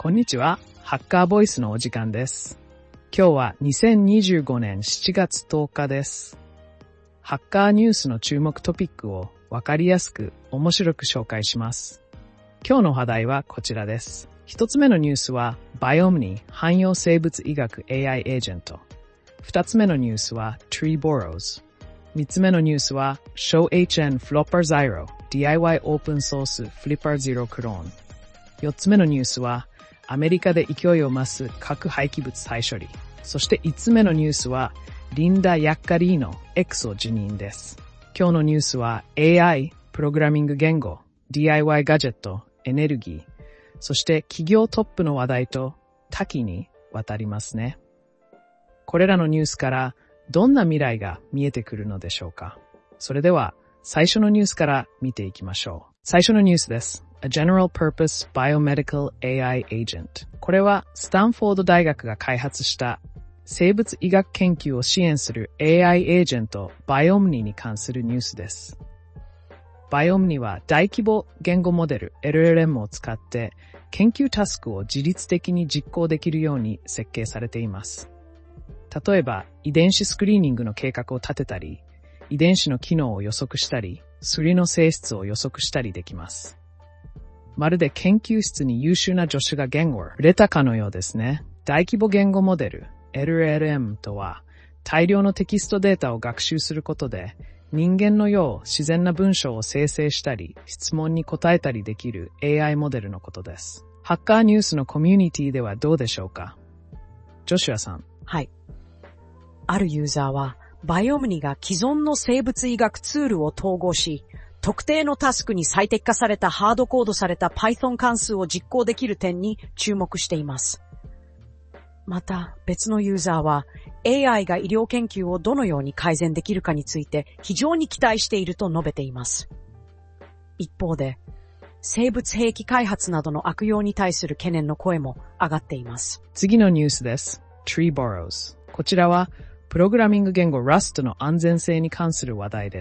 こんにちは。ハッカーボイスのお時間です。今日は2025年7月10日です。ハッカーニュースの注目トピックをわかりやすく面白く紹介します。今日の話題はこちらです。一つ目のニュースは Biomni 汎用生物医学 AI エージェント。二つ目のニュースは Tree Borrows。三つ目のニュースは ShowHN Flopper Zero DIY オープンソース Flipper Zero クローン。四つ目のニュースはアメリカで勢いを増す核廃棄物再処理。そして5つ目のニュースはリンダ・ヤッカリーノ X を辞任です。今日のニュースは AI、プログラミング言語、DIY ガジェット、エネルギー、そして企業トップの話題と多岐にわたりますね。これらのニュースからどんな未来が見えてくるのでしょうか。それでは最初のニュースから見ていきましょう。最初のニュースです。A General Purpose Biomedical AI Agent。これはスタンフォード大学が開発した生物医学研究を支援する AI エージェント Biomni に関するニュースです。Biomni は大規模言語モデル LLM を使って研究タスクを自律的に実行できるように設計されています。例えば遺伝子スクリーニングの計画を立てたり、遺伝子の機能を予測したり、薬の性質を予測したりできます。まるで研究室に優秀な助手が言語を触れたかのようですね。大規模言語モデル LLM とは大量のテキストデータを学習することで人間のよう自然な文章を生成したり質問に答えたりできる AI モデルのことです。ハッカーニュースのコミュニティではどうでしょうか。ジョシュアさん。 はい。あるユーザーはバイオムニが既存の生物医学ツールを統合し特定のタスクに最適化されたハードコードされた Python 関数を実行できる点に注目しています。また別のユーザーは AI が医療研究をどのように改善できるかについて非常に期待していると述べています。一方で生物兵器開発などの悪用に対する懸念の声も上がっています。 次のニュースです。Tree Borrows。こちらはプログラミング言語 Rust の安全性に関する話題です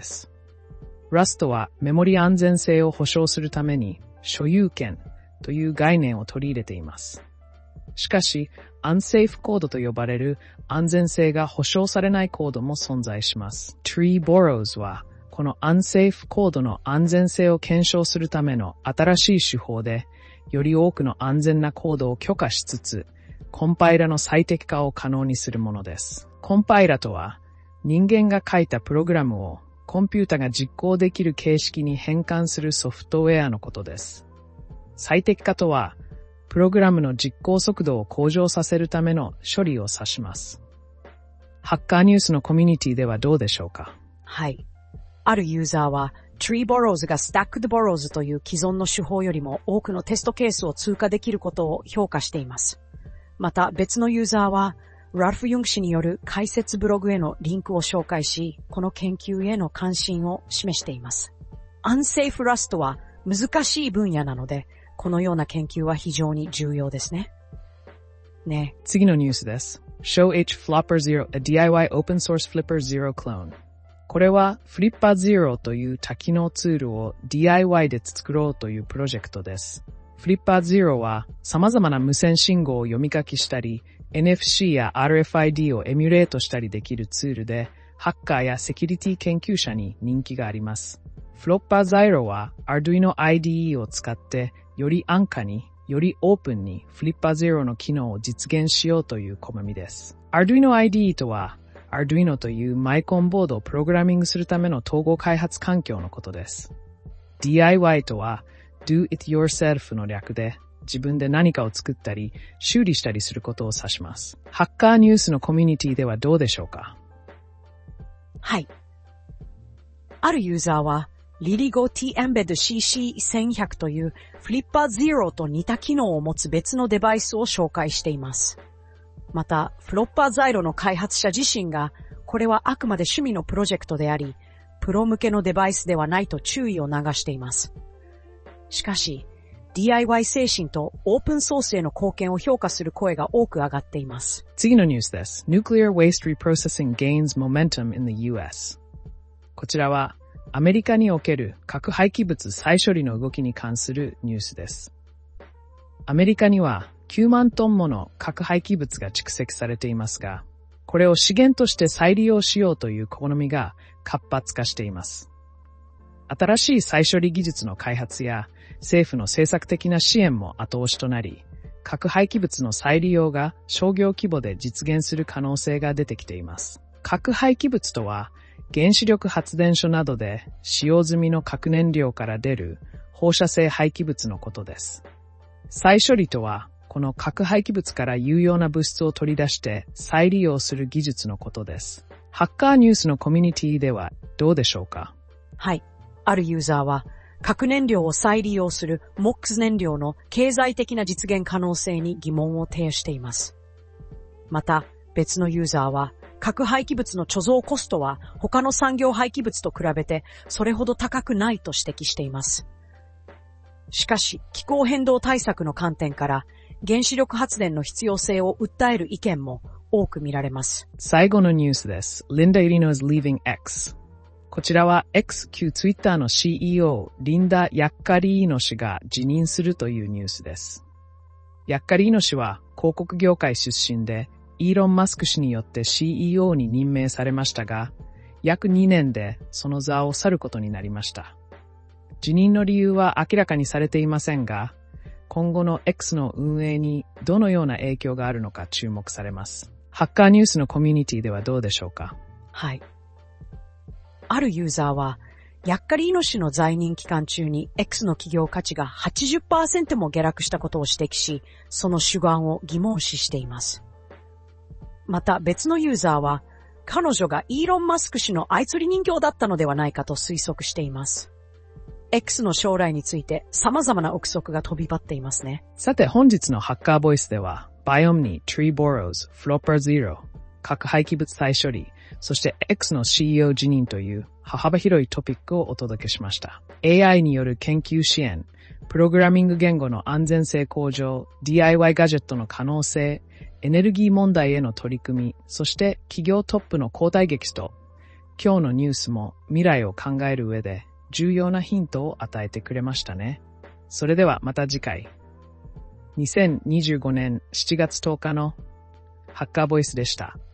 。Rust はメモリ安全性を保証するために所有権という概念を取り入れています。しかし、unsafe コードと呼ばれる安全性が保証されないコードも存在します。Tree Borrows はこの unsafe コードの安全性を検証するための新しい手法で、より多くの安全なコードを許可しつつ、コンパイラの最適化を可能にするものです。コンパイラとは、人間が書いたプログラムをコンピュータが実行できる形式に変換するソフトウェアのことです。最適化とは、プログラムの実行速度を向上させるための処理を指します。ハッカーニュースのコミュニティではどうでしょうか。 はい。あるユーザーは Tree Borrows が Stacked Borrows という既存の手法よりも多くのテストケースを通過できることを評価しています。また別のユーザーはラルフ・ユング氏による解説ブログへのリンクを紹介し、この研究への関心を示しています。Unsafe Rust は難しい分野なので、このような研究は非常に重要ですね。 次のニュースです。ShowH Flopper Zero, a DIY Open Source Flipper Zero Clone。これは Flipper Zero という多機能ツールを DIY で作ろうというプロジェクトです。Flipper Zero は様々な無線信号を読み書きしたり、NFC や RFID をエミュレートしたりできるツールで、ハッカーやセキュリティ研究者に人気があります。Flopper Zero は Arduino IDE を使って、より安価に、よりオープンに Flipper Zero の機能を実現しようという試みです。Arduino IDE とは、Arduino というマイコンボードをプログラミングするための統合開発環境のことです。DIY とは、Do it yourself の略で、自分で何かを作ったり、修理したりすることを指します。ハッカーニュースのコミュニティではどうでしょうか。 はい。あるユーザーは、Liligo T-Embed CC1100 という Flipper Zero と似た機能を持つ別のデバイスを紹介しています。また、Flopper Zero の開発者自身が、これはあくまで趣味のプロジェクトであり、プロ向けのデバイスではないと注意を流しています。しかし、DIY 精神とオープンソースへの貢献を評価する声が多く上がっています。 次のニュースです。Nuclear Waste Reprocessing Gains Momentum in the US。こちらはアメリカにおける核廃棄物再処理の動きに関するニュースです。アメリカには 9万トンもの核廃棄物が蓄積されていますが、これを資源として再利用しようという試みが活発化しています。新しい再処理技術の開発や政府の政策的な支援も後押しとなり、核廃棄物の再利用が商業規模で実現する可能性が出てきています。核廃棄物とは、原子力発電所などで使用済みの核燃料から出る放射性廃棄物のことです。再処理とは、この核廃棄物から有用な物質を取り出して再利用する技術のことです。ハッカーニュースのコミュニティではどうでしょうか？ はい。あるユーザーは、核燃料を再利用する MOX 燃料の経済的な実現可能性に疑問を呈しています。また、別のユーザーは、核廃棄物の貯蔵コストは他の産業廃棄物と比べてそれほど高くないと指摘しています。しかし、気候変動対策の観点から原子力発電の必要性を訴える意見も多く見られます。 最後のニュースです。Linda Irino is leaving X。こちらは X 旧 Twitter の CEO リンダ・ヤッカリーノ氏が辞任するというニュースです。ヤッカリーノ氏は広告業界出身でイーロン・マスク氏によって CEO に任命されましたが、約2年でその座を去ることになりました。辞任の理由は明らかにされていませんが、今後の X の運営にどのような影響があるのか注目されます。ハッカーニュースのコミュニティではどうでしょうか？ はい。あるユーザーは、ヤッカリーノ氏の在任期間中に X の企業価値が 80% も下落したことを指摘し、その主眼を疑問視しています。また別のユーザーは、彼女がイーロン・マスク氏の操り人形だったのではないかと推測しています。X の将来について様々な憶測が飛び交っていますね。 さて本日のハッカーボイスでは、Biomni、Tree Boros、Flopper Zero、核廃棄物再処理、そして X の CEO 辞任という幅広いトピックをお届けしました。AI による研究支援、プログラミング言語の安全性向上、DIY ガジェットの可能性、エネルギー問題への取り組み、そして企業トップの交代劇と、今日のニュースも未来を考える上で重要なヒントを与えてくれましたね。それではまた次回。2025年7月10日のハッカーボイスでした。